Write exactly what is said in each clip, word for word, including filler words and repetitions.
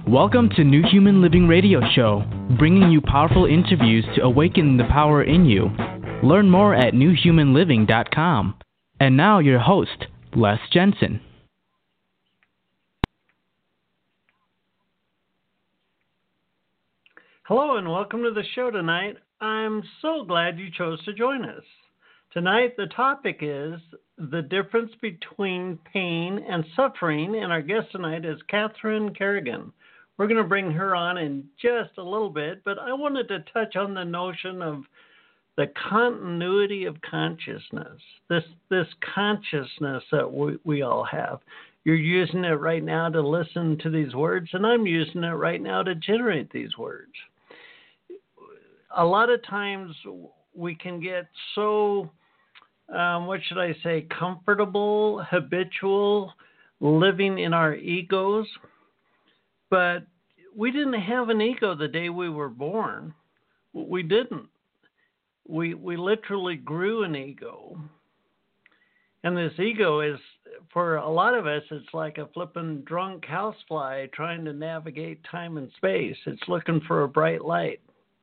Welcome to New Human Living Radio Show, bringing you powerful interviews to awaken the power in you. Learn more at new human living dot com. And now your host, Les Jensen. Hello and welcome to the show tonight. I'm so glad you chose to join us. Tonight the topic is the difference between pain and suffering, and our guest tonight is Catherine Kerrigan. We're going to bring her on in just a little bit, but I wanted to touch on the notion of the continuity of consciousness, this this consciousness that we, we all have. You're using it right now to listen to these words, and I'm using it right now to generate these words. A lot of times we can get so, um, what should I say, comfortable, habitual, living in our egos. But we didn't have an ego the day we were born. We didn't. We we literally grew an ego. And this ego is, for a lot of us, it's like a flippin' drunk housefly trying to navigate time and space. It's looking for a bright light.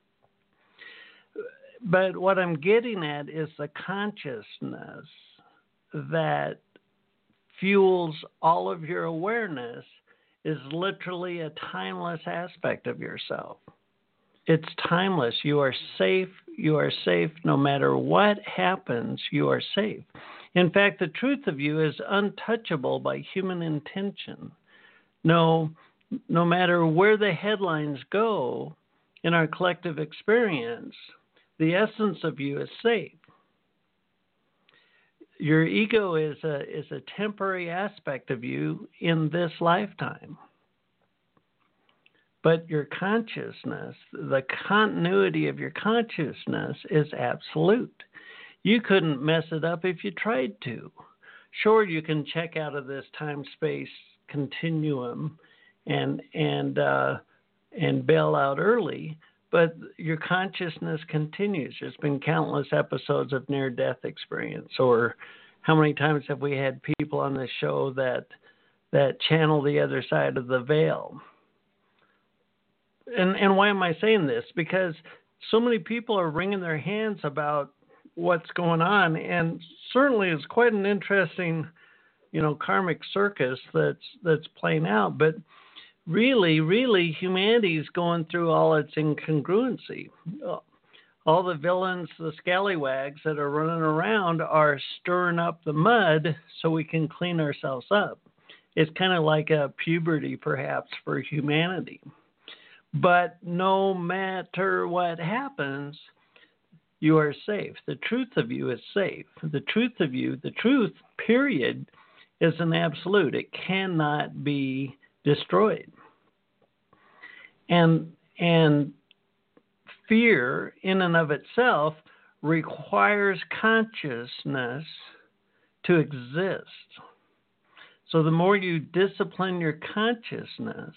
But what I'm getting at is the consciousness that fuels all of your awareness is literally a timeless aspect of yourself. It's timeless. You are safe. You are safe no matter what happens. You are safe. In fact, the truth of you is untouchable by human intention. No, no matter where the headlines go in our collective experience, the essence of you is safe. Your ego is a is a temporary aspect of you in this lifetime. But your consciousness, the continuity of your consciousness is absolute. You couldn't mess it up if you tried to. Sure, you can check out of this time-space continuum and and uh, and bail out early, but your consciousness continues. There's been countless episodes of near-death experience, or how many times have we had people on this show that that channel the other side of the veil? And and why am I saying this? Because so many people are wringing their hands about what's going on, and certainly it's quite an interesting, you know, karmic circus that's that's playing out. But really, really, humanity is going through all its incongruency. All the villains, the scallywags that are running around are stirring up the mud so we can clean ourselves up. It's kind of like a puberty, perhaps, for humanity. But no matter what happens, you are safe. The truth of you is safe. The truth of you, the truth, period, is an absolute. It cannot be destroyed. And and fear in and of itself requires consciousness to exist. So the more you discipline your consciousness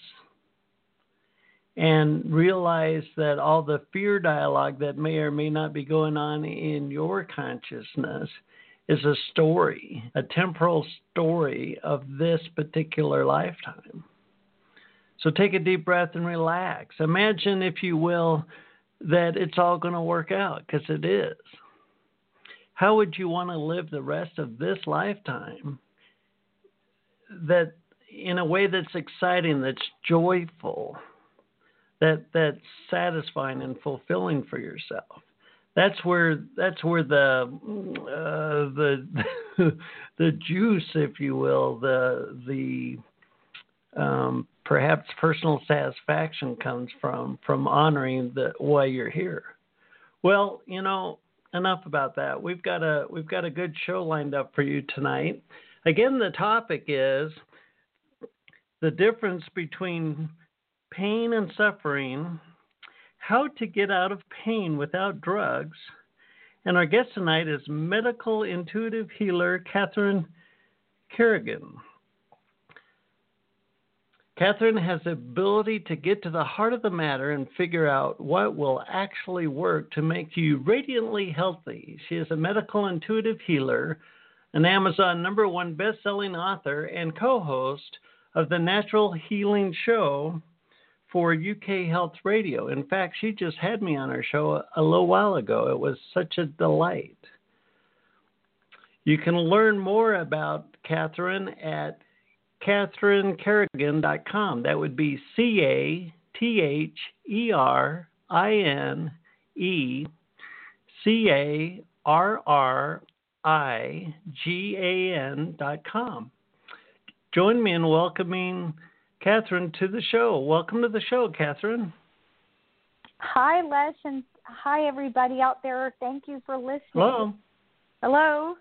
and realize that all the fear dialogue that may or may not be going on in your consciousness is a story, a temporal story of this particular lifetime. So take a deep breath and relax. Imagine, if you will, that it's all going to work out, because it is. How would you want to live the rest of this lifetime that in a way that's exciting, that's joyful, that that's satisfying and fulfilling for yourself? That's where that's where the uh, the the juice, if you will, the the um, perhaps personal satisfaction comes from from honoring the why you're here. Well, you know, enough about that. We've got a we've got a good show lined up for you tonight. Again, the topic is the difference between pain and suffering, how to get out of pain without drugs. And our guest tonight is medical intuitive healer Catherine Kerrigan. Catherine has the ability to get to the heart of the matter and figure out what will actually work to make you radiantly healthy. She is a medical intuitive healer, an Amazon number one best-selling author, and co-host of the Natural Healing Show for U K Health Radio. In fact, she just had me on her show a, a little while ago. It was such a delight. You can learn more about Catherine at Catherine Kerrigan dot com. That would be C A T H E R I N E C A R R I G A N dot com. Join me in welcoming Catherine to the show. Welcome to the show, Catherine. Hi, Les, and hi, everybody out there. Thank you for listening. Hello. Hello.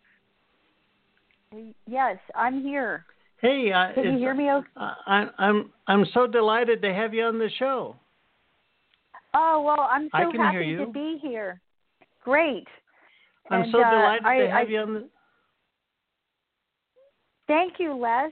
Yes, I'm here. Hey, uh, can you hear me? Okay? I, I'm I'm so delighted to have you on the show. Oh well, I'm so I can happy hear you. to be here. Great. I'm and, so uh, delighted I, to have I, you on the. Thank you, Les.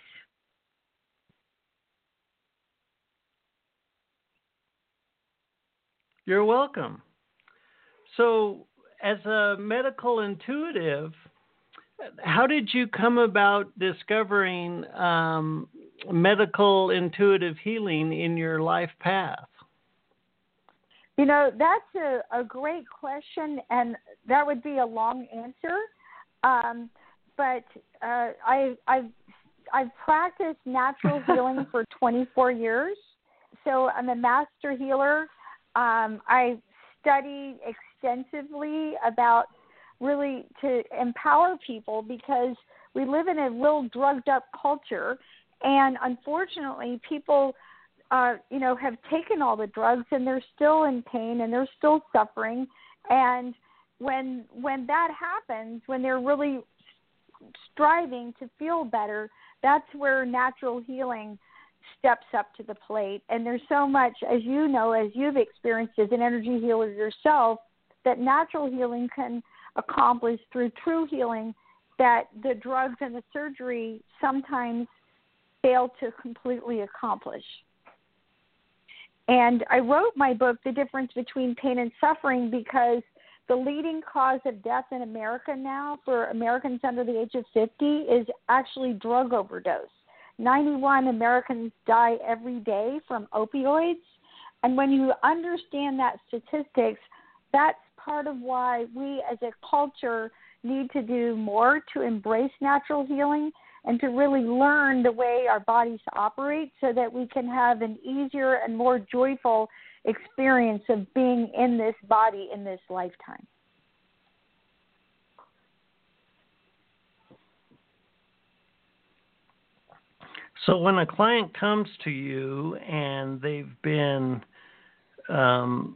You're welcome. So, as a medical intuitive, how did you come about discovering um, medical intuitive healing in your life path? You know, that's a, a great question, and that would be a long answer. Um, but uh, I, I've I've practiced natural healing for twenty-four years, so I'm a master healer. Um, I studied extensively about really to empower people because we live in a real drugged up culture, and unfortunately, people. Uh, you know, have taken all the drugs and they're still in pain and they're still suffering. And when when that happens, when they're really striving to feel better, that's where natural healing steps up to the plate. And there's so much, as you know, as you've experienced as an energy healer yourself, that natural healing can accomplish through true healing that the drugs and the surgery sometimes fail to completely accomplish. And I wrote my book, The Difference Between Pain and Suffering, because the leading cause of death in America now for Americans under the age of fifty is actually drug overdose. ninety-one Americans die every day from opioids. And when you understand that statistics, that's part of why we as a culture need to do more to embrace natural healing and to really learn the way our bodies operate so that we can have an easier and more joyful experience of being in this body in this lifetime. So when a client comes to you and they've been um,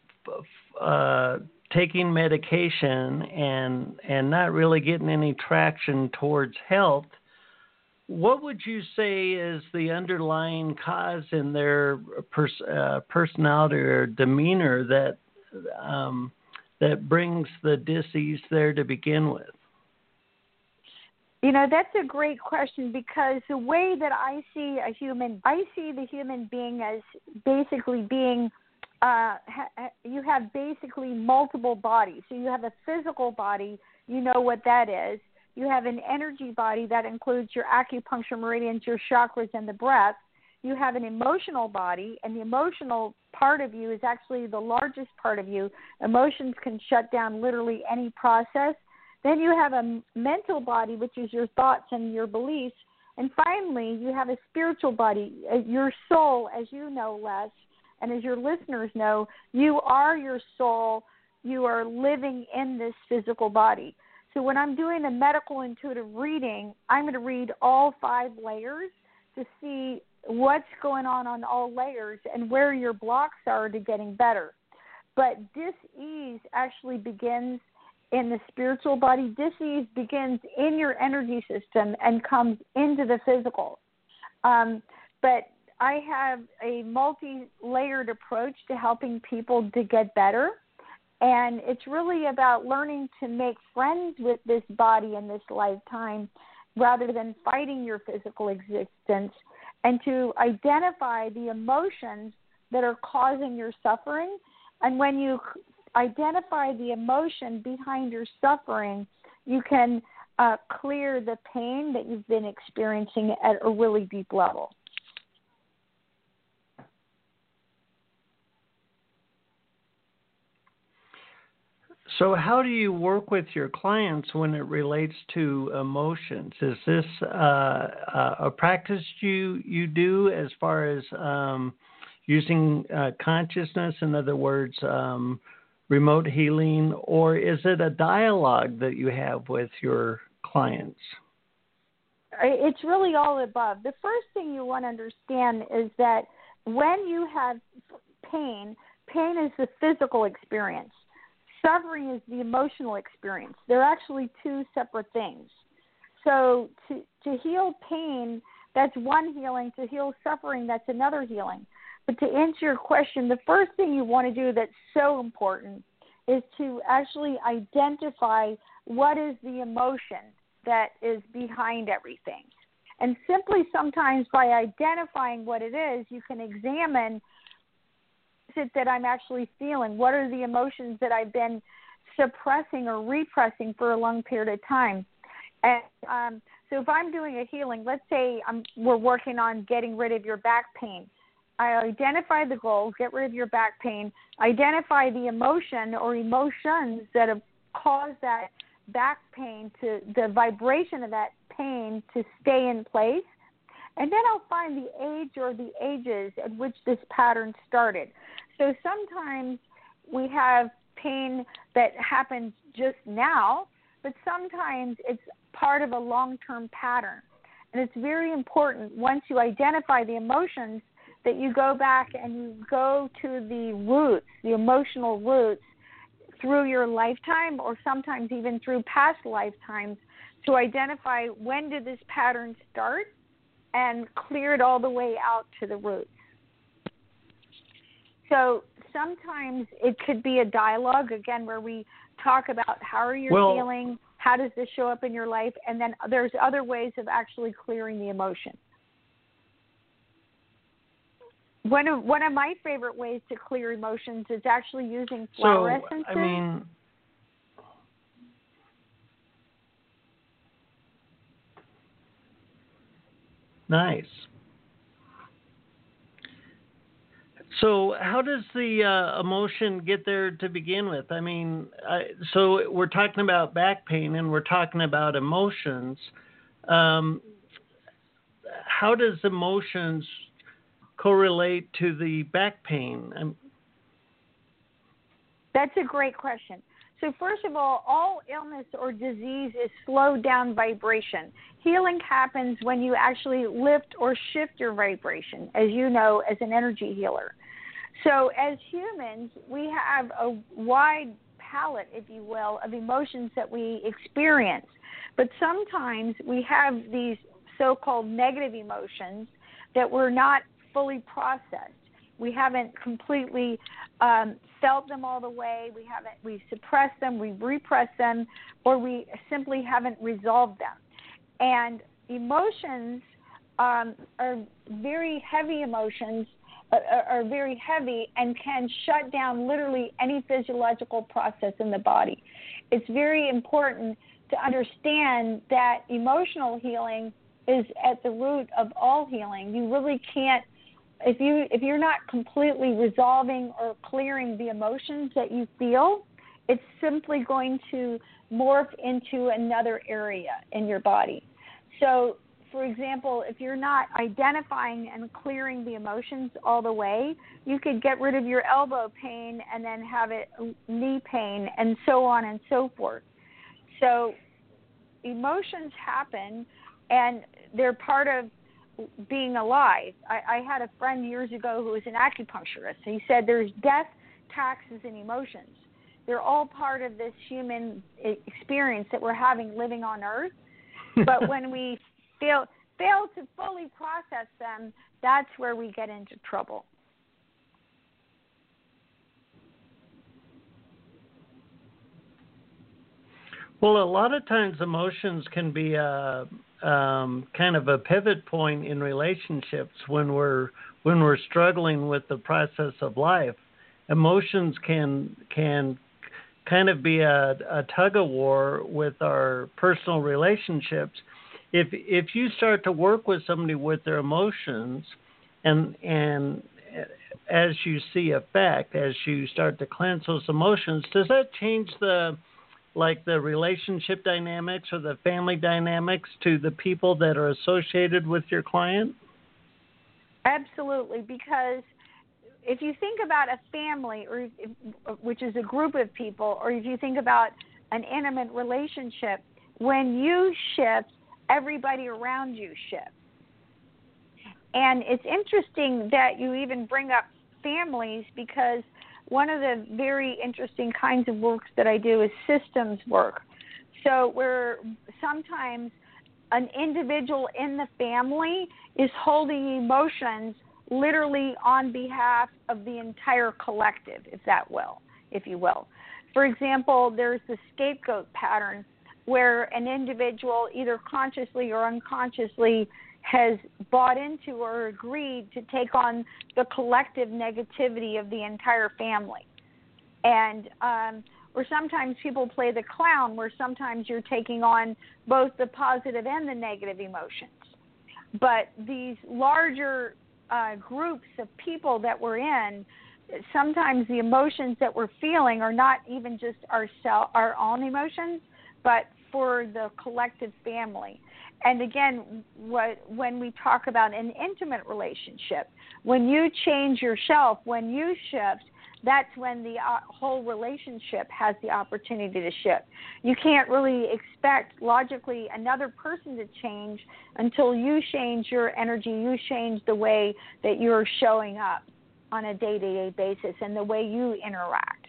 uh, taking medication and and not really getting any traction towards health, what would you say is the underlying cause in their pers- uh, personality or demeanor that um, that brings the dis-ease there to begin with? You know, that's a great question because the way that I see a human, I see the human being as basically being, uh, ha- you have basically multiple bodies. So you have a physical body, you know what that is. You have an energy body that includes your acupuncture meridians, your chakras, and the breath. You have an emotional body, and the emotional part of you is actually the largest part of you. Emotions can shut down literally any process. Then you have a mental body, which is your thoughts and your beliefs. And finally, you have a spiritual body, your soul, as you know, Les, and as your listeners know, you are your soul. You are living in this physical body. So when I'm doing a medical intuitive reading, I'm going to read all five layers to see what's going on on all layers and where your blocks are to getting better. But dis-ease actually begins in the spiritual body. Dis-ease begins in your energy system and comes into the physical. Um, but I have a multi-layered approach to helping people to get better. And it's really about learning to make friends with this body in this lifetime rather than fighting your physical existence, and to identify the emotions that are causing your suffering. And when you identify the emotion behind your suffering, you can uh, clear the pain that you've been experiencing at a really deep level. So how do you work with your clients when it relates to emotions? Is this uh, a practice you you do as far as um, using uh, consciousness, in other words, um, remote healing, or is it a dialogue that you have with your clients? It's really all above. The first thing you want to understand is that when you have pain, pain is the physical experience. Suffering is the emotional experience. They're actually two separate things. So to, to heal pain, that's one healing. To heal suffering, that's another healing. But to answer your question, the first thing you want to do that's so important is to actually identify what is the emotion that is behind everything. And simply sometimes by identifying what it is, you can examine it that I'm actually feeling? What are the emotions that I've been suppressing or repressing for a long period of time? And um, so if I'm doing a healing, let's say I'm, we're working on getting rid of your back pain. I identify the goal, get rid of your back pain, identify the emotion or emotions that have caused that back pain, to the vibration of that pain to stay in place. And then I'll find the age or the ages at which this pattern started. So sometimes we have pain that happens just now, but sometimes it's part of a long-term pattern. And it's very important once you identify the emotions that you go back and you go to the roots, the emotional roots, through your lifetime or sometimes even through past lifetimes to identify when did this pattern start and clear it all the way out to the roots. So sometimes it could be a dialogue, again, where we talk about how are you well, feeling, how does this show up in your life, and then there's other ways of actually clearing the emotion. One of, one of my favorite ways to clear emotions is actually using flower so, essences. I mean, nice. So how does the uh, emotion get there to begin with? I mean, I, so we're talking about back pain and we're talking about emotions. Um, how does emotions correlate to the back pain? I'm... That's a great question. So first of all, all illness or disease is slowed down vibration. Healing happens when you actually lift or shift your vibration, as you know, as an energy healer. So as humans, we have a wide palette, if you will, of emotions that we experience. But sometimes we have these so-called negative emotions that we're not fully processed. We haven't completely um, felt them all the way. We haven't. We suppress them. We repress them, or we simply haven't resolved them. And emotions um, are very heavy. Emotions are, are very heavy and can shut down literally any physiological process in the body. It's very important to understand that emotional healing is at the root of all healing. You really can't. If you if you're not completely resolving or clearing the emotions that you feel, it's simply going to morph into another area in your body. So, for example, if you're not identifying and clearing the emotions all the way, you could get rid of your elbow pain and then have it knee pain and so on and so forth. So emotions happen, and they're part of being alive. I, I had a friend years ago who was an acupuncturist. He said there's death, taxes, and emotions. They're all part of this human experience that we're having living on Earth. But when we fail, fail to fully process them, that's where we get into trouble. Well, a lot of times emotions can be a um, kind of a pivot point in relationships when we're when we're struggling with the process of life. Emotions can can kind of be a, a tug of war with our personal relationships. If if you start to work with somebody with their emotions, and and as you see effect, as you start to cleanse those emotions, does that change the like the relationship dynamics or the family dynamics to the people that are associated with your client? Absolutely, because if you think about a family, or if, which is a group of people, or if you think about an intimate relationship, when you shift, everybody around you shifts. And it's interesting that you even bring up families, because one of the very interesting kinds of works that I do is systems work. So where sometimes an individual in the family is holding emotions literally on behalf of the entire collective, if that will, if you will. For example, there's the scapegoat pattern where an individual either consciously or unconsciously has bought into or agreed to take on the collective negativity of the entire family. And um, or sometimes people play the clown, where sometimes you're taking on both the positive and the negative emotions. But these larger uh, groups of people that we're in, sometimes the emotions that we're feeling are not even just our, self, our own emotions, but for the collective family. And again, what, when we talk about an intimate relationship, when you change yourself, when you shift, that's when the uh, whole relationship has the opportunity to shift. You can't really expect logically another person to change until you change your energy, you change the way that you're showing up on a day-to-day basis and the way you interact.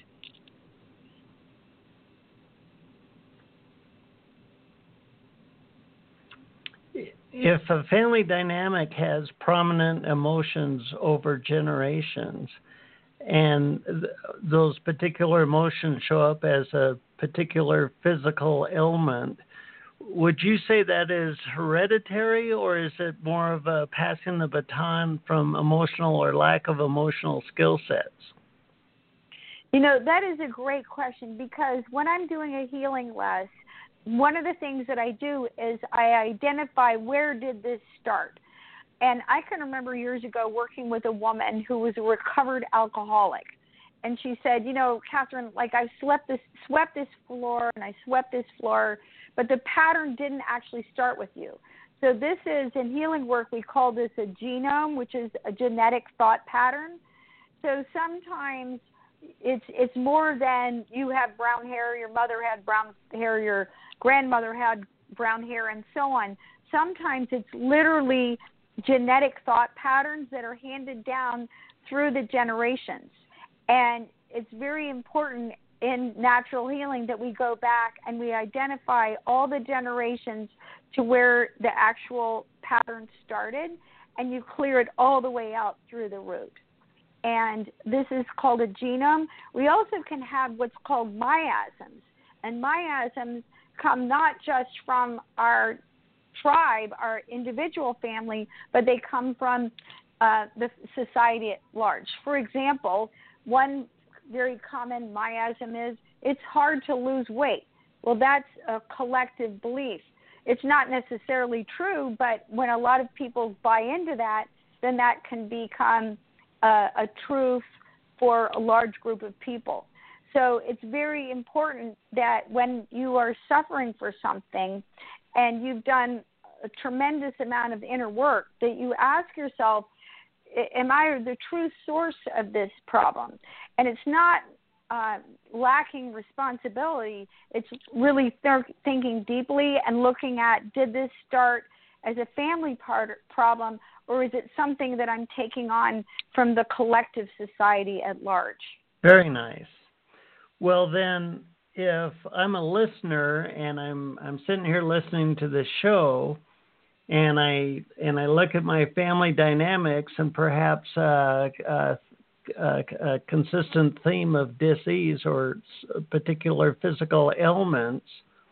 If a family dynamic has prominent emotions over generations, and th- those particular emotions show up as a particular physical ailment, would you say that is hereditary, or is it more of a passing the baton from emotional or lack of emotional skill sets? You know, that is a great question, because when I'm doing a healing lesson, one of the things that I do is I identify where did this start. And I can remember years ago working with a woman who was a recovered alcoholic. And she said, you know, Catherine, like I swept this, swept this floor and I swept this floor, but the pattern didn't actually start with you. So this is, in healing work, we call this a genome, which is a genetic thought pattern. So sometimes it's it's more than you have brown hair, your mother had brown hair, your grandmother had brown hair, and so on. Sometimes it's literally genetic thought patterns that are handed down through the generations. And it's very important in natural healing that we go back and we identify all the generations to where the actual pattern started, and you clear it all the way out through the root. And this is called a genome. We also can have what's called miasms. And miasms come not just from our tribe, our individual family, but they come from uh, the society at large. For example, one very common miasm is it's hard to lose weight. Well, that's a collective belief. It's not necessarily true, but when a lot of people buy into that, then that can become a, a truth for a large group of people. So it's very important that when you are suffering for something and you've done a tremendous amount of inner work, that you ask yourself, am I the true source of this problem? And it's not uh, lacking responsibility. It's really th- thinking deeply and looking at, did this start as a family part problem, or is it something that I'm taking on from the collective society at large? Very nice. Well, then, if I'm a listener and I'm I'm sitting here listening to this show, and I and I look at my family dynamics and perhaps uh, uh, uh, a consistent theme of disease or particular physical ailments,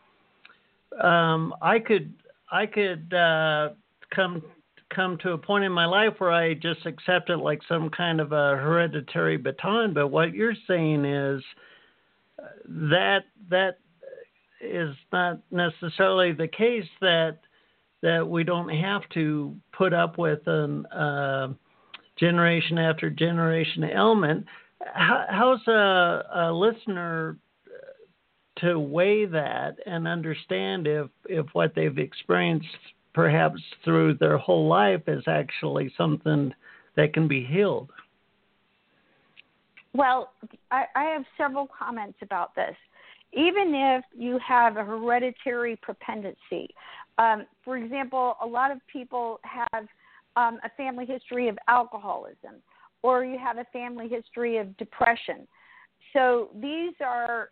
um, I could I could uh, come come to a point in my life where I just accept it like some kind of a hereditary baton. But what you're saying is that that is not necessarily the case, that that we don't have to put up with an uh, generation after generation ailment. How, how's a, a listener to weigh that and understand if, if what they've experienced perhaps through their whole life is actually something that can be healed? Well, I, I have several comments about this. Even if you have a hereditary propensity, um, for example, a lot of people have um, a family history of alcoholism, or you have a family history of depression. So these are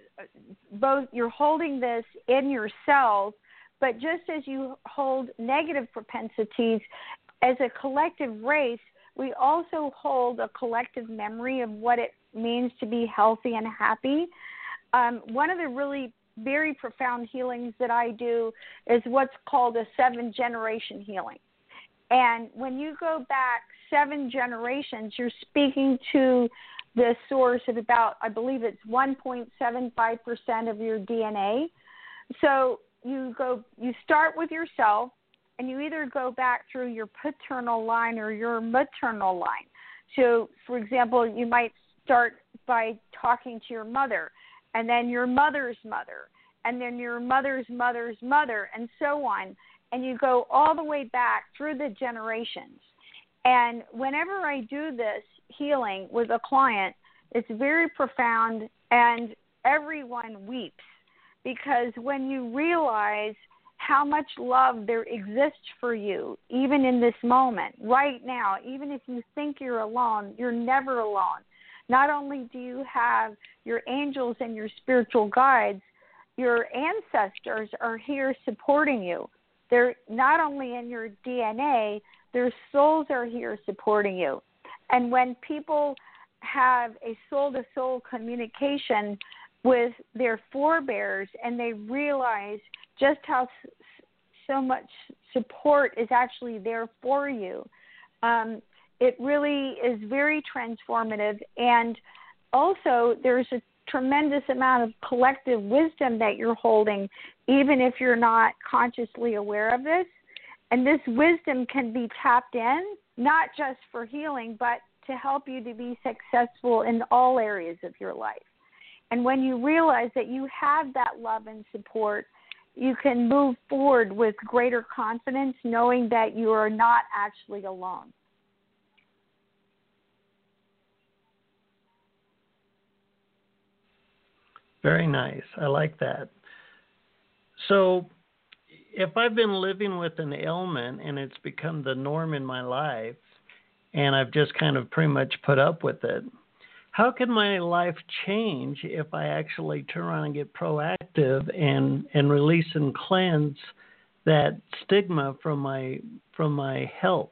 both, you're holding this in your cells, but just as you hold negative propensities, as a collective race, we also hold a collective memory of what it means to be healthy and happy. Um, one of the really very profound healings that I do is what's called a seven-generation healing. And when you go back seven generations, you're speaking to the source of about, I believe it's one point seven five percent of your D N A. So you go, you start with yourself, and you either go back through your paternal line or your maternal line. So, for example, you might start by talking to your mother, and then your mother's mother, and then your mother's mother's mother, and so on. And you go all the way back through the generations. And whenever I do this healing with a client, it's very profound, and everyone weeps, because when you realize how much love there exists for you, even in this moment, right now, even if you think you're alone, you're never alone. Not only do you have your angels and your spiritual guides, your ancestors are here supporting you. They're not only in your D N A, their souls are here supporting you. And when people have a soul-to-soul communication with their forebears, and they realize just how so much support is actually there for you, um, it really is very transformative. And also, there's a tremendous amount of collective wisdom that you're holding, even if you're not consciously aware of this. And this wisdom can be tapped in, not just for healing, but to help you to be successful in all areas of your life. And when you realize that you have that love and support, you can move forward with greater confidence, knowing that you are not actually alone. Very nice. I like that. So if I've been living with an ailment and it's become the norm in my life, and I've just kind of pretty much put up with it, how can my life change if I actually turn around and get proactive and, and release and cleanse that stigma from my from my health?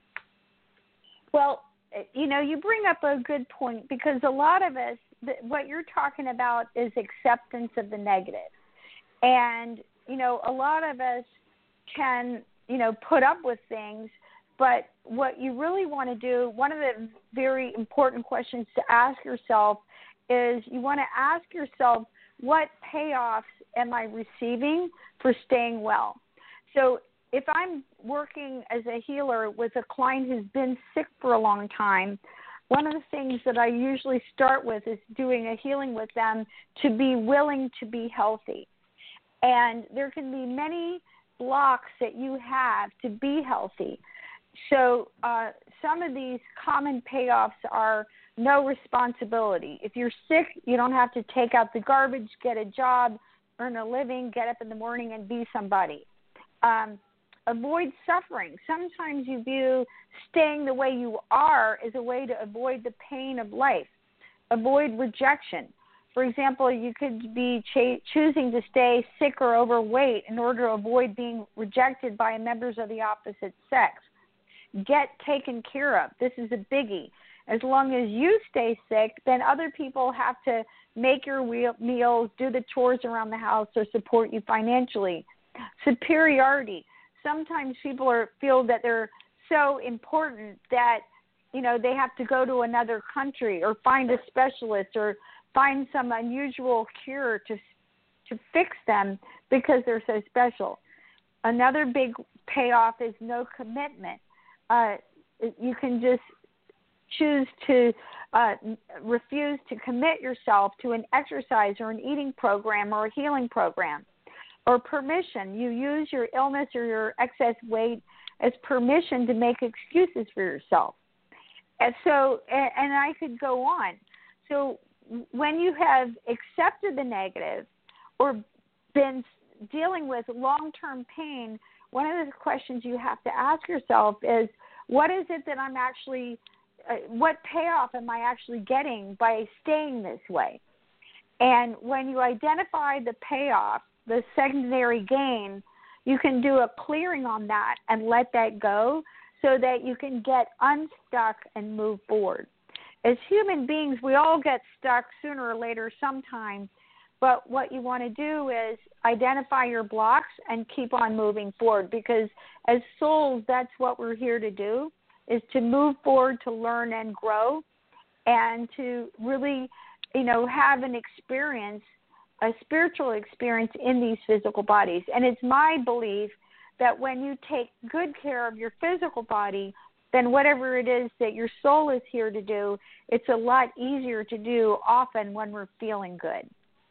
Well, you know, you bring up a good point, because a lot of us, what you're talking about is acceptance of the negative. And, you know, a lot of us can, you know, put up with things, but what you really want to do, one of the very important questions to ask yourself is you want to ask yourself, what payoffs am I receiving for staying well? So if I'm working as a healer with a client who's been sick for a long time, one of the things that I usually start with is doing a healing with them to be willing to be healthy. And there can be many blocks that you have to be healthy. So uh, some of these common payoffs are no responsibility. If you're sick, you don't have to take out the garbage, get a job, earn a living, get up in the morning and be somebody. Um, avoid suffering. Sometimes you view staying the way you are as a way to avoid the pain of life. Avoid rejection. For example, you could be ch- choosing to stay sick or overweight in order to avoid being rejected by members of the opposite sex. Get taken care of. This is a biggie. As long as you stay sick, then other people have to make your meals, do the chores around the house, or support you financially. Superiority. Sometimes people are feel that they're so important that, you know, they have to go to another country or find a specialist or find some unusual cure to to fix them because they're so special. Another big payoff is no commitment. Uh, you can just choose to uh, refuse to commit yourself to an exercise or an eating program or a healing program. Or permission. You use your illness or your excess weight as permission to make excuses for yourself. And so, and, and I could go on. So when you have accepted the negative or been dealing with long-term pain, one of the questions you have to ask yourself is, what is it that I'm actually, uh, what payoff am I actually getting by staying this way? And when you identify the payoff, the secondary gain, you can do a clearing on that and let that go so that you can get unstuck and move forward. As human beings, we all get stuck sooner or later sometime, but what you want to do is identify your blocks and keep on moving forward, because as souls, that's what we're here to do, is to move forward, to learn and grow, and to really, you know, have an experience, a spiritual experience in these physical bodies. And it's my belief that when you take good care of your physical body, then whatever it is that your soul is here to do, it's a lot easier to do often when we're feeling good.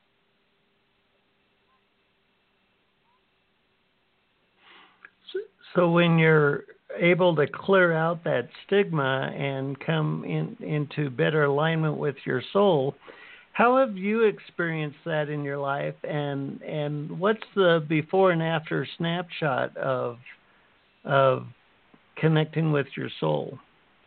So when you're able to clear out that stigma and come in, into better alignment with your soul, how have you experienced that in your life, and and what's the before and after snapshot of of connecting with your soul?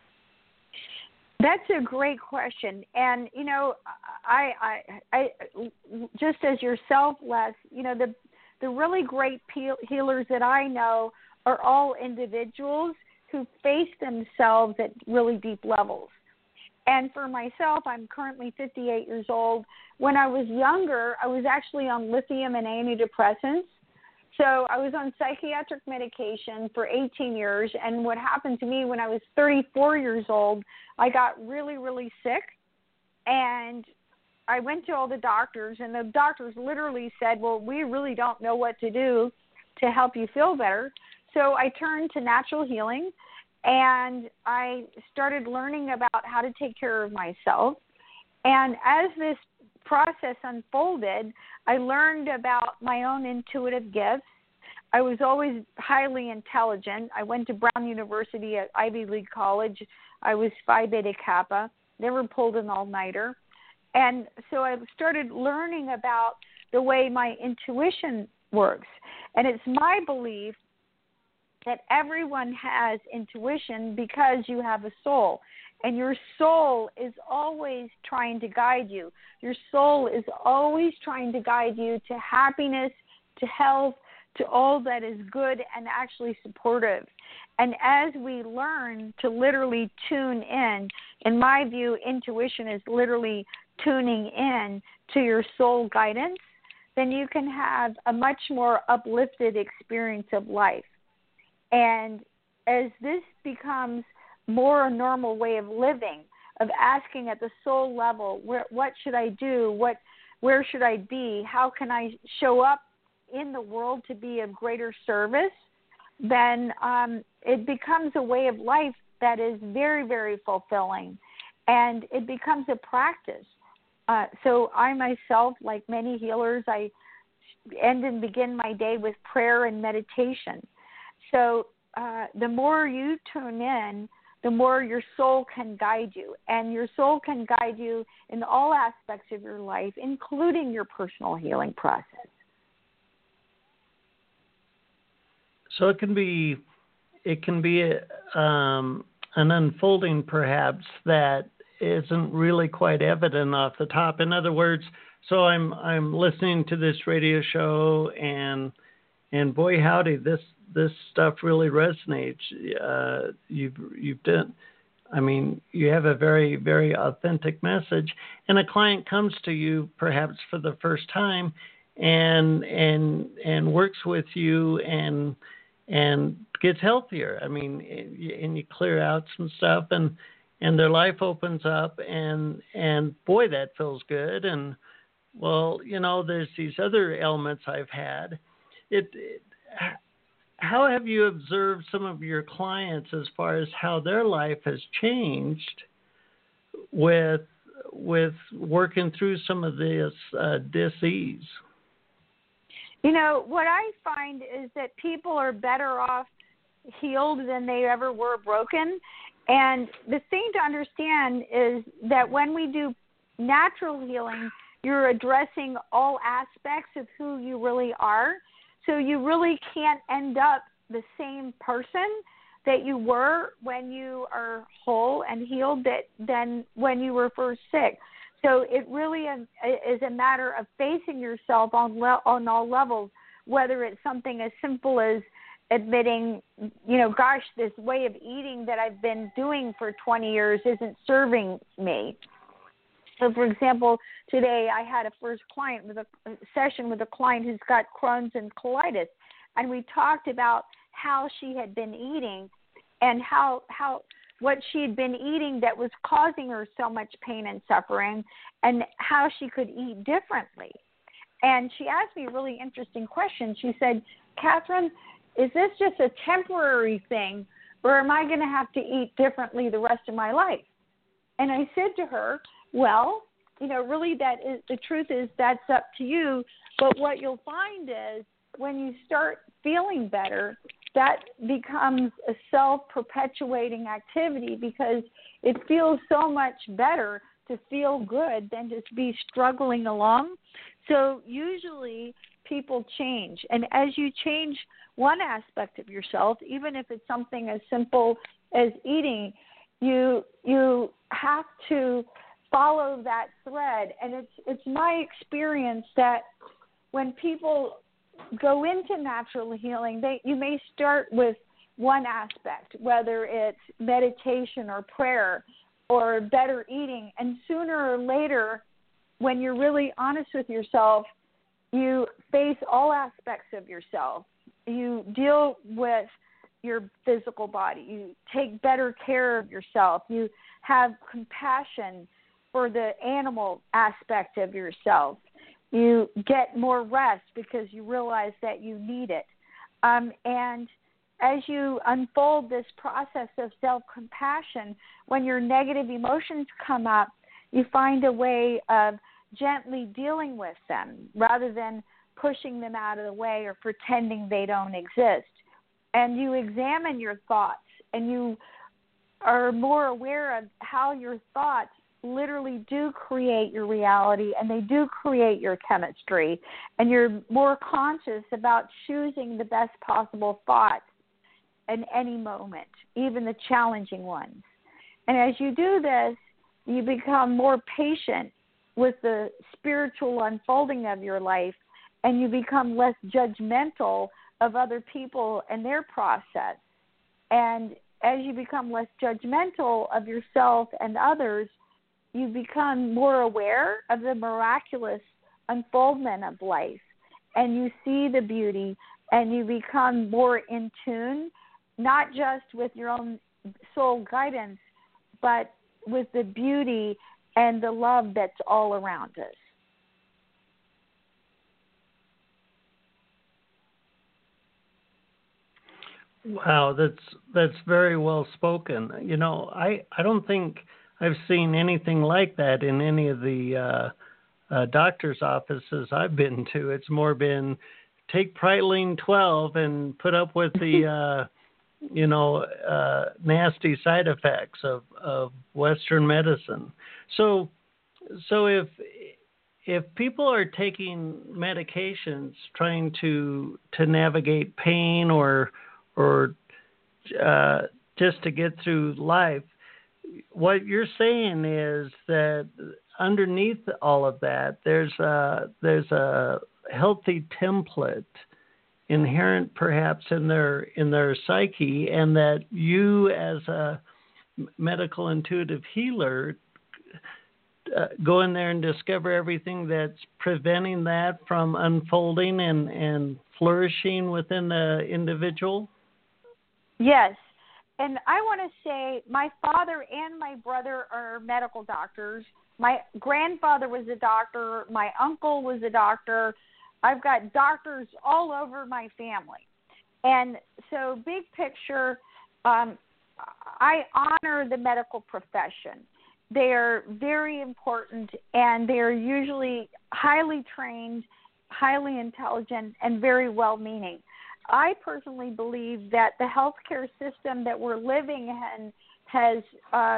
That's a great question, and you know, I, I, I just as yourself, Les, you know, the the really great healers that I know are all individuals who face themselves at really deep levels. And for myself, I'm currently fifty-eight years old. When I was younger, I was actually on lithium and antidepressants. So I was on psychiatric medication for eighteen years. And what happened to me when I was thirty-four years old, I got really, really sick. And I went to all the doctors, and the doctors literally said, well, we really don't know what to do to help you feel better. So I turned to natural healing. And I started learning about how to take care of myself. And as this process unfolded, I learned about my own intuitive gifts. I was always highly intelligent. I went to Brown University at Ivy League College. I was Phi Beta Kappa, never pulled an all-nighter. And so I started learning about the way my intuition works. And it's my belief that everyone has intuition because you have a soul. And your soul is always trying to guide you. Your soul is always trying to guide you to happiness, to health, to all that is good and actually supportive. And as we learn to literally tune in, in my view, intuition is literally tuning in to your soul guidance, then you can have a much more uplifted experience of life. And as this becomes more a normal way of living, of asking at the soul level, where, what should I do? What, where should I be? How can I show up in the world to be of greater service? Then um, it becomes a way of life that is very, very fulfilling, and it becomes a practice. Uh, so I myself, like many healers, I end and begin my day with prayer and meditation. So uh, the more you tune in, the more your soul can guide you. And your soul can guide you in all aspects of your life, including your personal healing process. So it can be, it can be a, um, an unfolding perhaps that isn't really quite evident off the top. In other words, so I'm I'm listening to this radio show, and and boy howdy, this this stuff really resonates. Uh, you've you've done. I mean, you have a very very authentic message, and a client comes to you perhaps for the first time, and and and works with you and and gets healthier. I mean, and you clear out some stuff, and and their life opens up, and and boy, that feels good. And well, you know, there's these other ailments I've had. It, it how have you observed some of your clients as far as how their life has changed with with working through some of this uh, dis-ease? You know, what I find is that people are better off healed than they ever were broken. And the thing to understand is that when we do natural healing, you're addressing all aspects of who you really are. So you really can't end up the same person that you were when you are whole and healed that than when you were first sick. So it really is a matter of facing yourself on le- on all levels, whether it's something as simple as admitting, you know, gosh, this way of eating that I've been doing for twenty years isn't serving me. So, for example, today I had a first client with a, a session with a client who's got Crohn's and colitis, and we talked about how she had been eating and how how what she had been eating that was causing her so much pain and suffering, and how she could eat differently. And she asked me a really interesting question. She said, Catherine, is this just a temporary thing, or am I going to have to eat differently the rest of my life? And I said to her, well, you know, really that is, the truth is that's up to you. But what you'll find is when you start feeling better, that becomes a self-perpetuating activity because it feels so much better to feel good than to be struggling along. So usually people change. And as you change one aspect of yourself, even if it's something as simple as eating, you you have to follow that thread. And it's it's my experience that when people go into natural healing, they you may start with one aspect, whether it's meditation or prayer or better eating, and sooner or later, when you're really honest with yourself, you face all aspects of yourself. You deal with your physical body. You take better care of yourself. You have compassion for the animal aspect of yourself. You get more rest because you realize that you need it. Um, and as you unfold this process of self-compassion, when your negative emotions come up, you find a way of gently dealing with them rather than pushing them out of the way or pretending they don't exist. And you examine your thoughts, and you are more aware of how your thoughts literally do create your reality, and they do create your chemistry, and you're more conscious about choosing the best possible thoughts in any moment, even the challenging ones. And as you do this, you become more patient with the spiritual unfolding of your life, and you become less judgmental of other people and their process. And as you become less judgmental of yourself and others, you become more aware of the miraculous unfoldment of life, and you see the beauty, and you become more in tune, not just with your own soul guidance, but with the beauty and the love that's all around us. Wow, that's that's very well spoken. You know, I, I don't think I've seen anything like that in any of the uh, uh, doctor's offices I've been to. It's more been take Praline twelve and put up with the, uh, you know, uh, nasty side effects of, of Western medicine. So, so if if people are taking medications trying to to navigate pain or or uh, just to get through life, what you're saying is that underneath all of that, there's a, there's a healthy template inherent perhaps in their in their psyche, and that you as a medical intuitive healer uh, go in there and discover everything that's preventing that from unfolding and, and flourishing within the individual? Yes. And I want to say my father and my brother are medical doctors. My grandfather was a doctor. My uncle was a doctor. I've got doctors all over my family. And so big picture, um, I honor the medical profession. They are very important, and they are usually highly trained, highly intelligent, and very well-meaning. I personally believe that the healthcare system that we're living in has uh,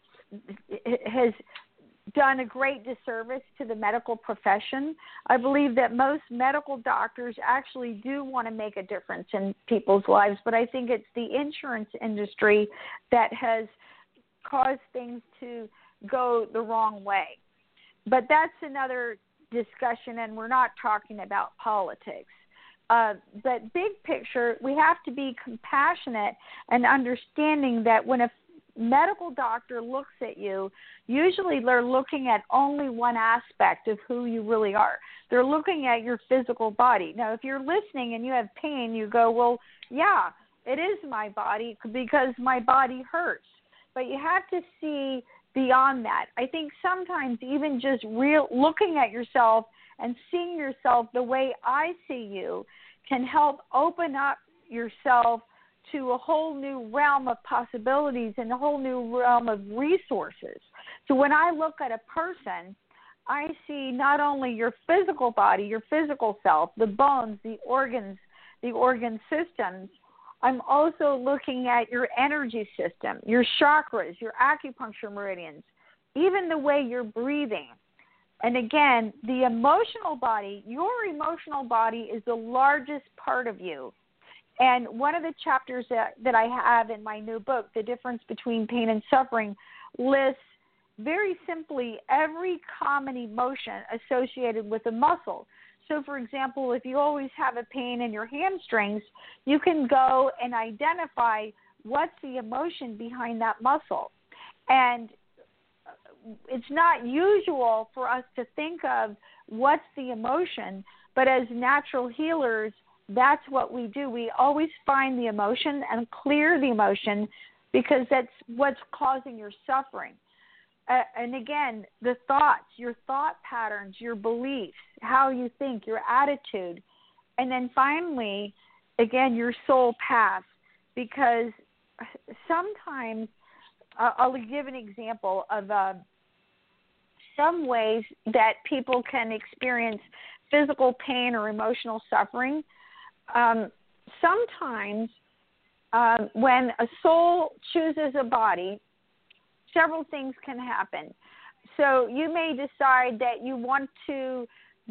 has done a great disservice to the medical profession. I believe that most medical doctors actually do want to make a difference in people's lives, but I think it's the insurance industry that has caused things to go the wrong way. But that's another discussion, and we're not talking about politics. Uh, but big picture, we have to be compassionate and understanding that when a medical doctor looks at you, usually they're looking at only one aspect of who you really are. They're looking at your physical body. Now, if you're listening and you have pain, you go, well, yeah, it is my body because my body hurts. But you have to see beyond that. I think sometimes even just real looking at yourself and seeing yourself the way I see you can help open up yourself to a whole new realm of possibilities and a whole new realm of resources. So when I look at a person, I see not only your physical body, your physical self, the bones, the organs, the organ systems, I'm also looking at your energy system, your chakras, your acupuncture meridians, even the way you're breathing. And again, the emotional body, your emotional body is the largest part of you. And one of the chapters that, that I have in my new book, The Difference Between Pain and Suffering, lists very simply every common emotion associated with a muscle. So, for example, if you always have a pain in your hamstrings, you can go and identify what's the emotion behind that muscle. And it's not usual for us to think of what's the emotion, but as natural healers, that's what we do. We always find the emotion and clear the emotion because that's what's causing your suffering. Uh, and again, the thoughts, your thought patterns, your beliefs, how you think, your attitude. And then finally, again, your soul path. Because sometimes, uh, I'll give an example of uh, some ways that people can experience physical pain or emotional suffering. Um, sometimes uh, when a soul chooses a body, several things can happen. So you may decide that you want to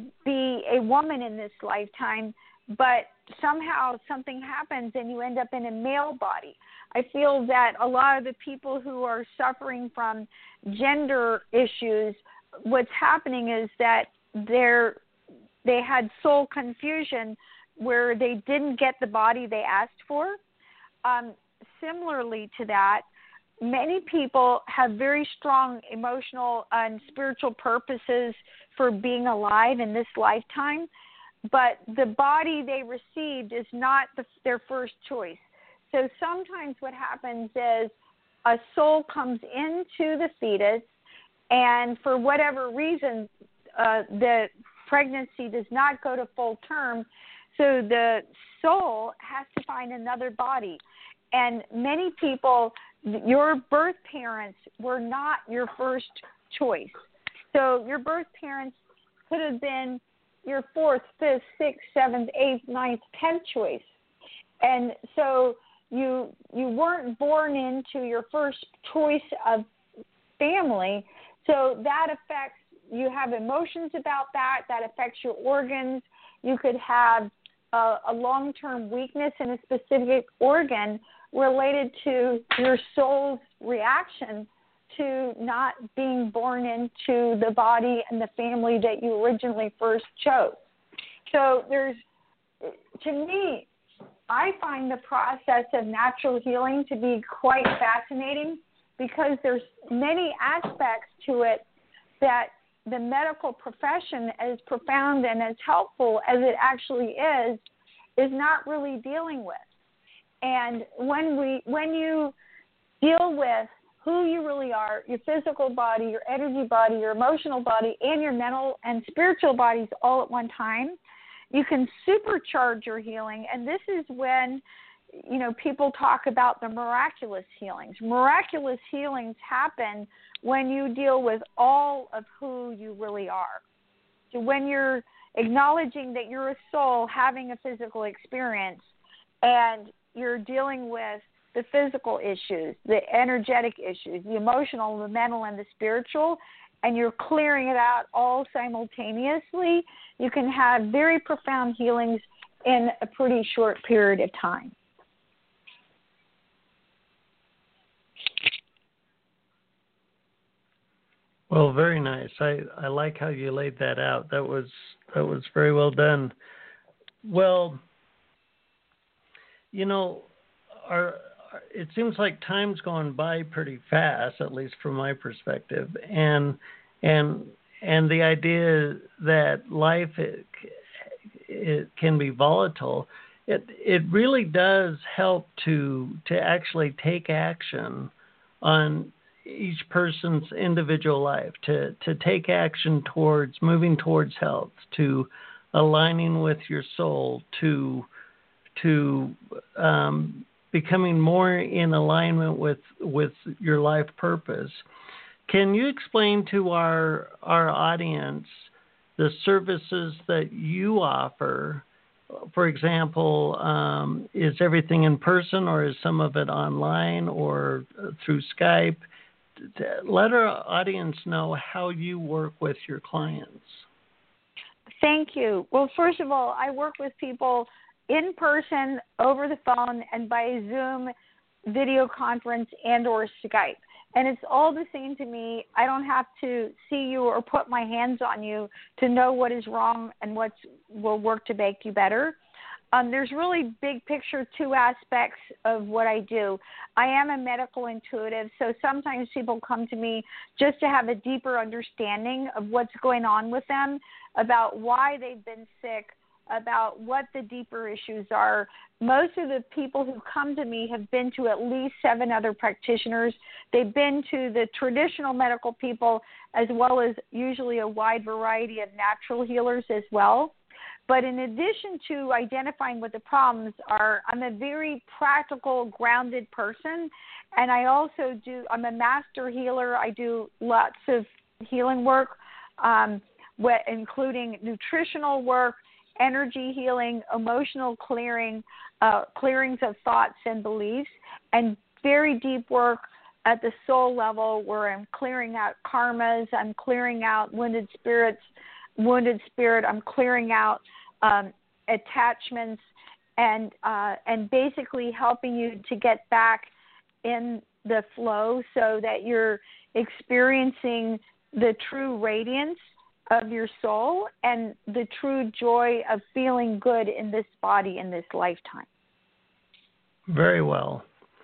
be a woman in this lifetime, but somehow something happens and you end up in a male body. I feel that a lot of the people who are suffering from gender issues, what's happening is that they're, they had soul confusion where they didn't get the body they asked for. Um, similarly to that, many people have very strong emotional and spiritual purposes for being alive in this lifetime, but the body they received is not the, their first choice. So sometimes what happens is a soul comes into the fetus, and for whatever reason, uh, the pregnancy does not go to full term, so the soul has to find another body. And many people, your birth parents were not your first choice. So your birth parents could have been your fourth, fifth, sixth, seventh, eighth, ninth, tenth choice. And so you you weren't born into your first choice of family. So that affects, you have emotions about that, that affects your organs. You could have a, a long-term weakness in a specific organ related to your soul's reaction to not being born into the body and the family that you originally first chose. So there's, to me, I find the process of natural healing to be quite fascinating because there's many aspects to it that the medical profession, as profound and as helpful as it actually is, is not really dealing with. And when we, when you deal with who you really are, your physical body, your energy body, your emotional body, and your mental and spiritual bodies all at one time, You can supercharge your healing, and this is when, you know, people talk about the miraculous healings. Miraculous healings happen when you deal with all of who you really are. So when you're acknowledging that you're a soul having a physical experience, and you're dealing with the physical issues, the energetic issues, the emotional, the mental, and the spiritual, and you're clearing it out all simultaneously, you can have very profound healings in a pretty short period of time. Well, very nice. I, I like how you laid that out. That was that was very well done. Well, you know, our, our it seems like time's going by pretty fast, at least from my perspective, and and and the idea that life it, it can be volatile. It it really does help to to actually take action on each person's individual life, to, to take action towards moving towards health, to aligning with your soul, to to um, becoming more in alignment with with your life purpose. Can you explain to our our audience the services that you offer? For example, um, is everything in person, or is some of it online or through Skype? Let our audience know how you work with your clients. Thank you. Well, first of all, I work with people in person, over the phone, and by Zoom, video conference, and or Skype. And it's all the same to me. I don't have to see you or put my hands on you to know what is wrong and what will work to make you better. Um, there's really big picture two aspects of what I do. I am a medical intuitive, so sometimes people come to me just to have a deeper understanding of what's going on with them, about why they've been sick, about what the deeper issues are. Most of the people who come to me have been to at least seven other practitioners. They've been to the traditional medical people, as well as usually a wide variety of natural healers as well. But in addition to identifying what the problems are, I'm a very practical, grounded person. And I also do, I'm a master healer. I do lots of healing work, um, including nutritional work, energy healing, emotional clearing, uh, clearings of thoughts and beliefs, and very deep work at the soul level where I'm clearing out karmas, I'm clearing out wounded spirits, wounded spirit, I'm clearing out um, attachments, and uh, and basically helping you to get back in the flow so that you're experiencing the true radiance of your soul and the true joy of feeling good in this body in this lifetime. Very well.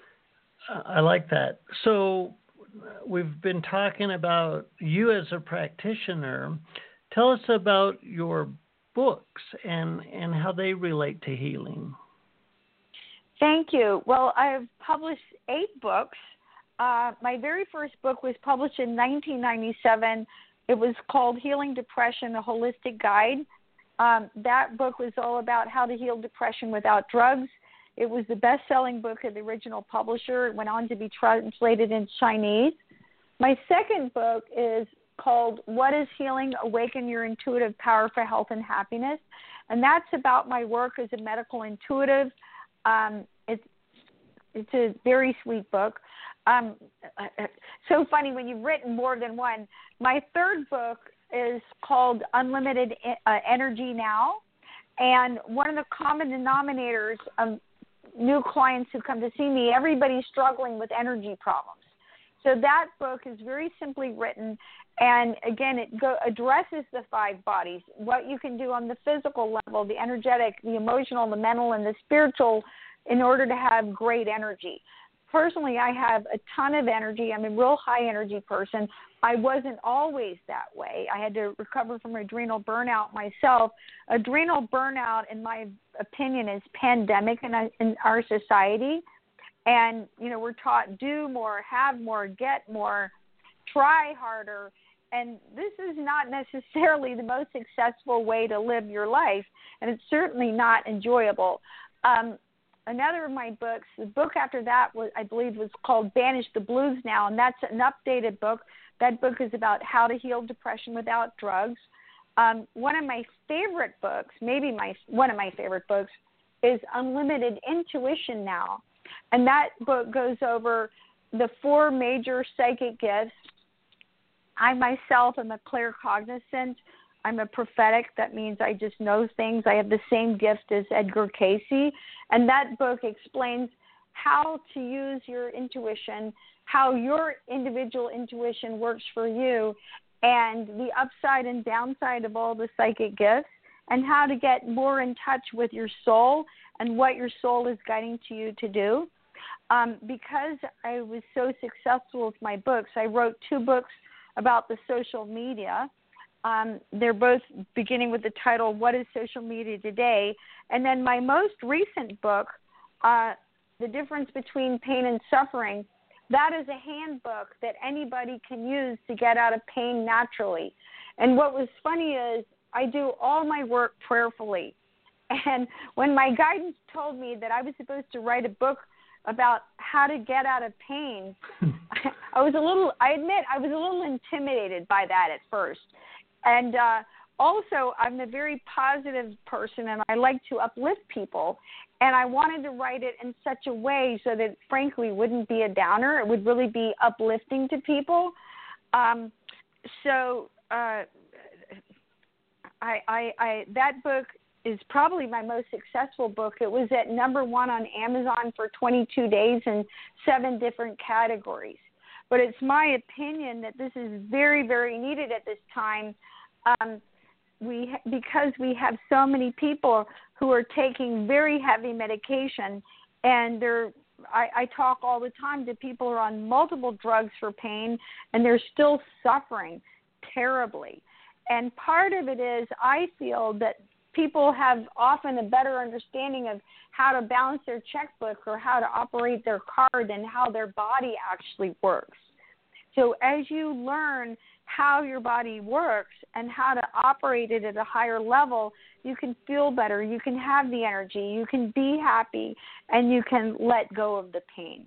I like that. So we've been talking about you as a practitioner. Tell us about your books and, and how they relate to healing. Thank you. Well, I've published eight books. Uh, my very first book was published in nineteen ninety-seven. It was called Healing Depression, A Holistic Guide. Um, that book was all about how to heal depression without drugs. It was the best-selling book of the original publisher. It went on to be translated in Chinese. My second book is called What is Healing? Awaken Your Intuitive Power for Health and Happiness. And that's about my work as a medical intuitive. Um, it's, it's a very sweet book. Um, so funny when you've written more than one. My third book is called Unlimited uh, Energy Now. And one of the common denominators of new clients who come to see me, everybody's struggling with energy problems. So that book is very simply written. And again, it go, addresses the five bodies, what you can do on the physical level, the energetic, the emotional, the mental, and the spiritual in order to have great energy. Personally, I have a ton of energy. I'm a real high energy person. I wasn't always that way. I had to recover from adrenal burnout myself. Adrenal burnout, in my opinion, is pandemic in, in our society. And, you know, we're taught do more, have more, get more, try harder. and this is not necessarily the most successful way to live your life, and it's certainly not enjoyable. Um, another of my books, the book after that, was I believe was called Banish the Blues Now, and that's an updated book. That book is about how to heal depression without drugs. Um, one of my favorite books, maybe my one of my favorite books, is Unlimited Intuition Now. And that book goes over the four major psychic gifts. I myself am a claircognizant. I'm a prophetic. That means I just know things. I have the same gift as Edgar Cayce. And that book explains how to use your intuition, how your individual intuition works for you, and the upside and downside of all the psychic gifts, and how to get more in touch with your soul and what your soul is guiding to you to do. Um, because I was so successful with my books, I wrote two books about the social media. Um, they're both beginning with the title, What is Social Media Today? And then my most recent book, uh, The Difference Between Pain and Suffering, that is a handbook that anybody can use to get out of pain naturally. And what was funny is I do all my work prayerfully. And when my guidance told me that I was supposed to write a book about how to get out of pain, I was a little, I admit, I was a little intimidated by that at first. And uh, also, I'm a very positive person, and I like to uplift people. And I wanted to write it in such a way so that, frankly, wouldn't be a downer. It would really be uplifting to people. Um, so uh, I, I, I, that book is probably my most successful book. It was at number one on Amazon for twenty-two days in seven different categories. But it's my opinion that this is very, very needed at this time. Um, we because we have so many people who are taking very heavy medication, and they're I, I talk all the time to people who are on multiple drugs for pain, and they're still suffering terribly. And part of it is I feel that people have often a better understanding of how to balance their checkbook or how to operate their card and how their body actually works. So as you learn how your body works and how to operate it at a higher level, you can feel better, you can have the energy, you can be happy, and you can let go of the pain.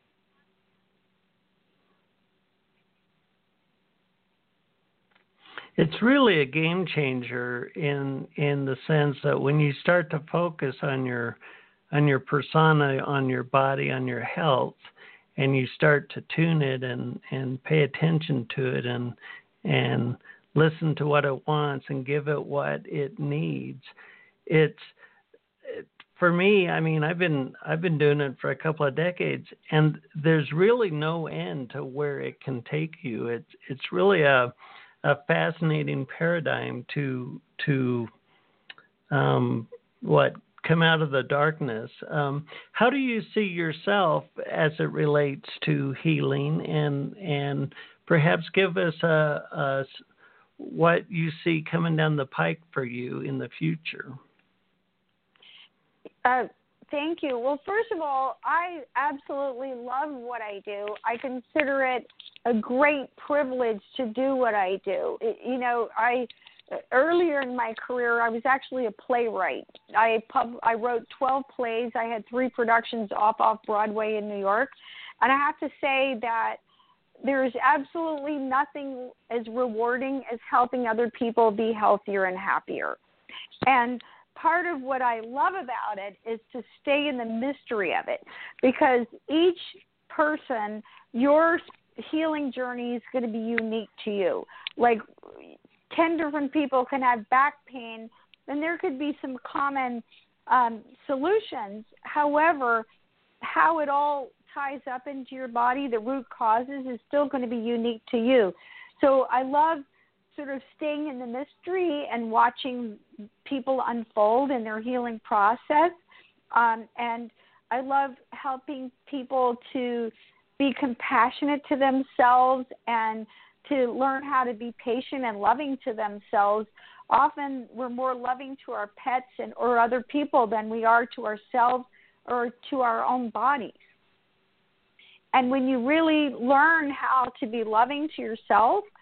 It's really a game changer in in the sense that when you start to focus on your on your persona, on your body, on your health, and you start to tune it and, and pay attention to it and and listen to what it wants and give it what it needs. It's it, for me, I mean, I've been I've been doing it for a couple of decades, and there's really no end to where it can take you. It's it's really a a fascinating paradigm to to um, what come out of the darkness. Um, how do you see yourself as it relates to healing, and and perhaps give us a, a what you see coming down the pike for you in the future? Uh, thank you. Well, first of all, I absolutely love what I do. I consider it a great privilege to do what I do. It, you know, I earlier in my career, I was actually a playwright. I pub, I wrote twelve plays. I had three productions off off Broadway in New York, and I have to say that there is absolutely nothing as rewarding as helping other people be healthier and happier. And part of what I love about it is to stay in the mystery of it, because each person, your healing journey is going to be unique to you. Like ten different people can have back pain, and there could be some common um, solutions. However, how it all ties up into your body, the root causes, is still going to be unique to you. So I love sort of staying in the mystery and watching people unfold in their healing process. Um, and I love helping people to be compassionate to themselves and to learn how to be patient and loving to themselves. Often we're more loving to our pets and or other people than we are to ourselves or to our own bodies. And when you really learn how to be loving to yourself,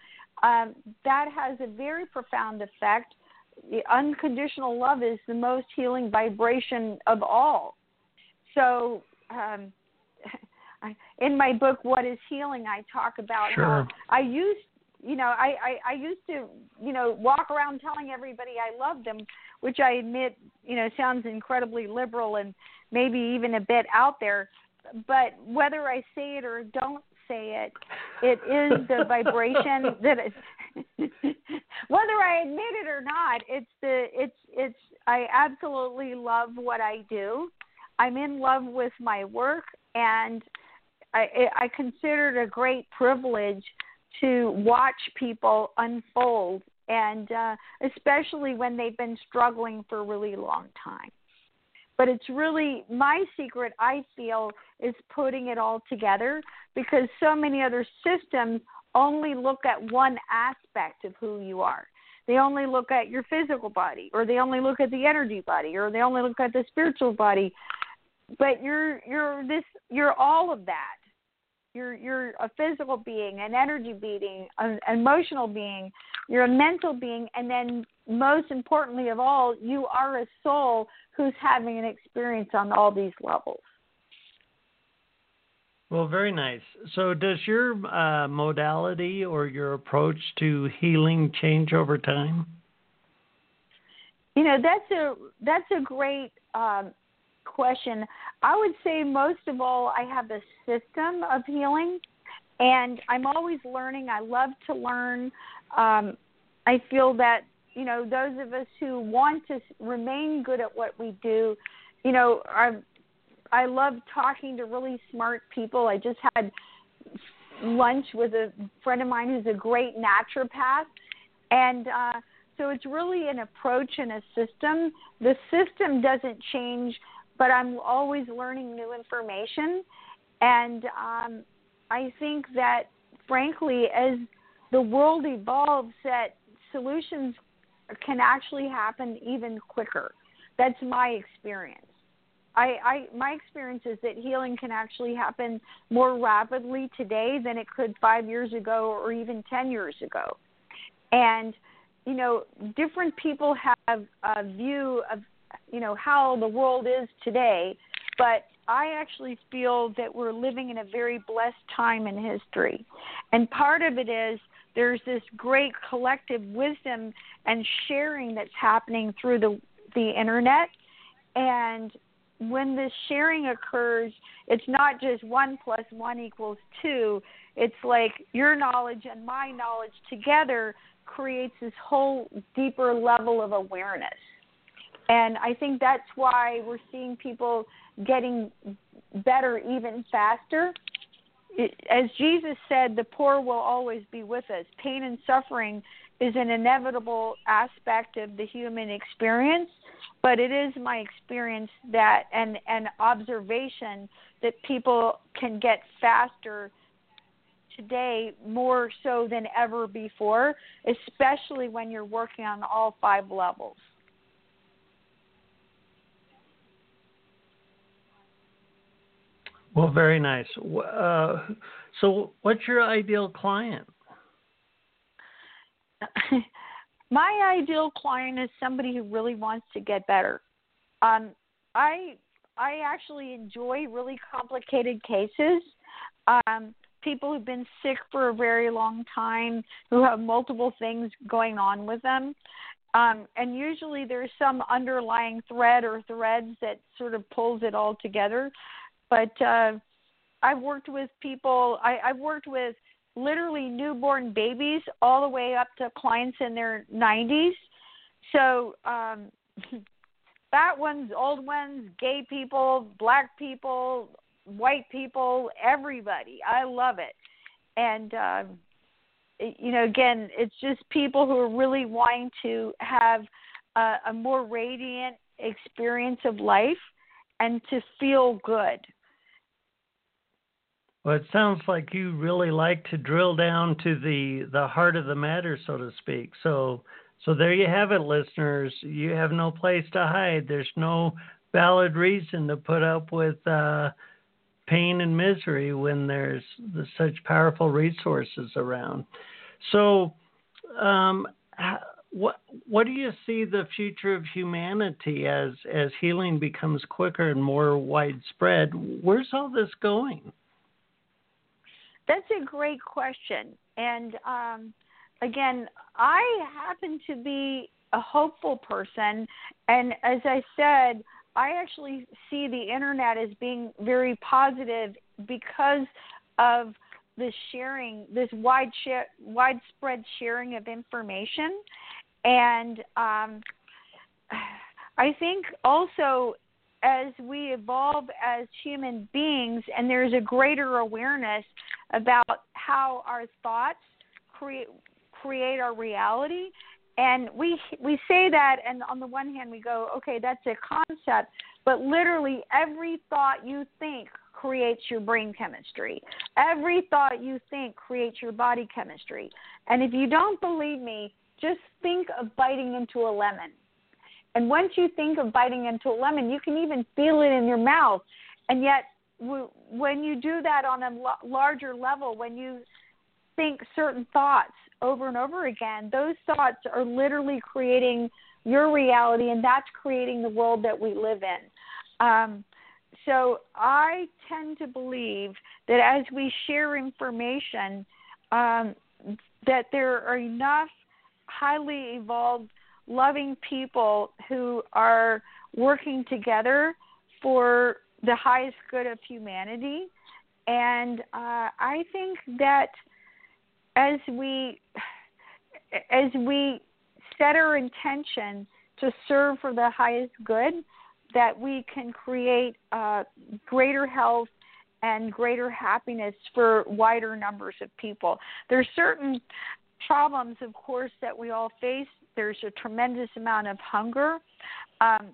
um, that has a very profound effect. The unconditional love is the most healing vibration of all. So um, in my book, What is Healing, I talk about sure. how I used, you know, I, I, I used to, you know, walk around telling everybody I loved them, which I admit, you know, sounds incredibly liberal and maybe even a bit out there. But whether I say it or don't say it, it is the vibration that it, whether I admit it or not, it's the, it's, it's, I absolutely love what I do. I'm in love with my work, and I, I consider it a great privilege to watch people unfold, and uh, especially when they've been struggling for a really long time. But it's really, my secret, I feel, is putting it all together, because so many other systems only look at one aspect of who you are. They only look at your physical body, or they only look at the energy body, or they only look at the spiritual body. But you're you're this you're all of that. You're you're a physical being, an energy being, an emotional being. You're a mental being, and then most importantly of all, you are a soul who's having an experience on all these levels. Well, very nice. So does your uh, modality or your approach to healing change over time? You know, that's a that's a great um, question. I would say most of all, I have a system of healing, and I'm always learning. I love to learn. Um, I feel that, you know, those of us who want to remain good at what we do, you know, are I love talking to really smart people. I just had lunch with a friend of mine who's a great naturopath. And uh, so it's really an approach and a system. The system doesn't change, but I'm always learning new information. And um, I think that, frankly, as the world evolves, that solutions can actually happen even quicker. That's my experience. I, I my experience is that healing can actually happen more rapidly today than it could five years ago or even ten years ago. And, you know, different people have a view of, you know, how the world is today, but I actually feel that we're living in a very blessed time in history. And part of it is there's this great collective wisdom and sharing that's happening through the the internet. And when this sharing occurs, it's not just one plus one equals two. It's like your knowledge and my knowledge together creates this whole deeper level of awareness. And I think that's why we're seeing people getting better even faster. It, as Jesus said, the poor will always be with us. Pain and suffering is an inevitable aspect of the human experience, but it is my experience that and, and observation that people can get faster today more so than ever before, especially when you're working on all five levels. Well, very nice. Uh, so what's your ideal client? My ideal client is somebody who really wants to get better. Um, I I actually enjoy really complicated cases. Um, people who've been sick for a very long time, who have multiple things going on with them. Um, and usually there's some underlying thread or threads that sort of pulls it all together. But uh, I've worked with people, I, I've worked with literally newborn babies all the way up to clients in their nineties. So um, fat ones, old ones, gay people, black people, white people, everybody. I love it. And, uh, it, you know, again, it's just people who are really wanting to have a, a more radiant experience of life and to feel good. Well, it sounds like you really like to drill down to the, the heart of the matter, so to speak. So, so there you have it, listeners. You have no place to hide. There's no valid reason to put up with uh, pain and misery when there's, there's such powerful resources around. So, um, what what do you see the future of humanity as as healing becomes quicker and more widespread? Where's all this going? That's a great question. And um, again, I happen to be a hopeful person. And as I said, I actually see the internet as being very positive because of the sharing, this wide share, widespread sharing of information. And um, I think also as we evolve as human beings and there's a greater awareness about how our thoughts create create our reality, and we we say that, and on the one hand we go, okay, that's a concept, but literally every thought you think creates your brain chemistry. Every thought you think creates your body chemistry. And if you don't believe me, just think of biting into a lemon. And once you think of biting into a lemon, you can even feel it in your mouth. And yet, w- when you do that on a l- larger level, when you think certain thoughts over and over again, those thoughts are literally creating your reality, and that's creating the world that we live in. Um, so I tend to believe that as we share information, um, that there are enough highly evolved, loving people who are working together for the highest good of humanity. And uh, I think that as we as we set our intention to serve for the highest good, that we can create uh, greater health and greater happiness for wider numbers of people. There's certain problems, of course, that we all face. There's a tremendous amount of hunger. Um,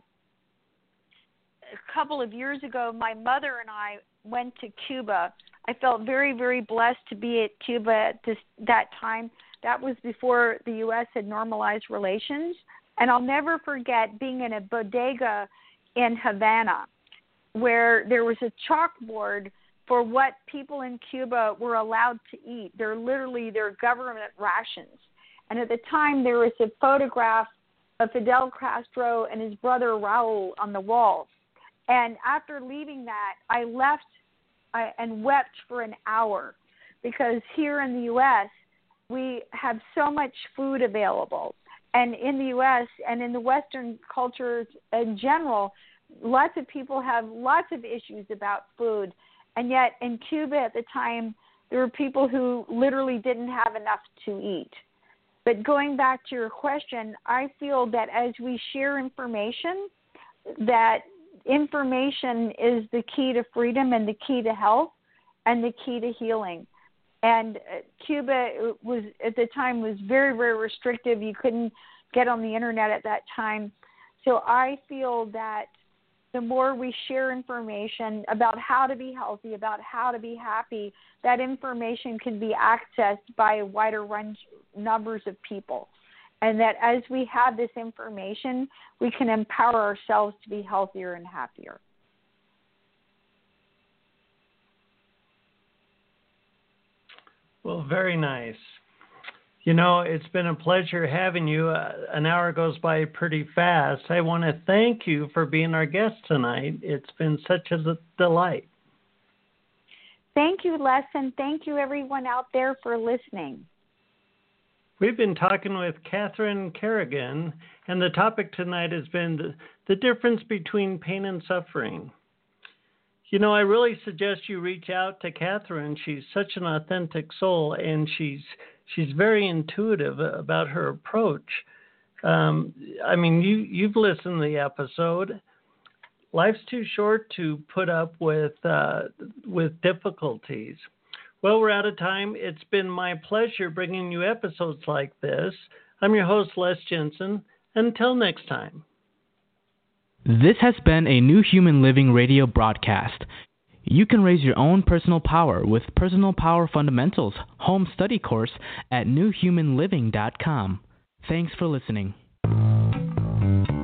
a couple of years ago, my mother and I went to Cuba. I felt very, very blessed to be at Cuba at this, that time. That was before the U S had normalized relations. And I'll never forget being in a bodega in Havana where there was a chalkboard for what people in Cuba were allowed to eat. They're literally their government rations. And at the time, there was a photograph of Fidel Castro and his brother Raul on the walls. And after leaving that, I left I, and wept for an hour because here in the U S, we have so much food available. And in the U S and in the Western cultures in general, lots of people have lots of issues about food. And yet in Cuba at the time, there were people who literally didn't have enough to eat. But going back to your question, I feel that as we share information, that information is the key to freedom and the key to health and the key to healing. And Cuba was at the time was very, very restrictive. You couldn't get on the internet at that time. So I feel that the more we share information about how to be healthy, about how to be happy, that information can be accessed by a wider range numbers of people. And that as we have this information, we can empower ourselves to be healthier and happier. Well, very nice. You know, it's been a pleasure having you. Uh, an hour goes by pretty fast. I want to thank you for being our guest tonight. It's been such a delight. Thank you, Les, and thank you everyone out there for listening. We've been talking with Catherine Kerrigan, and the topic tonight has been the, the difference between pain and suffering. You know, I really suggest you reach out to Catherine. She's such an authentic soul, and she's she's very intuitive about her approach. Um, I mean, you, you've listened to the episode. Life's too short to put up with uh, with difficulties. Well, we're out of time. It's been my pleasure bringing you episodes like this. I'm your host, Les Jensen. Until next time. This has been a New Human Living radio broadcast. You can raise your own personal power with Personal Power Fundamentals home study course at new human living dot com. Thanks for listening.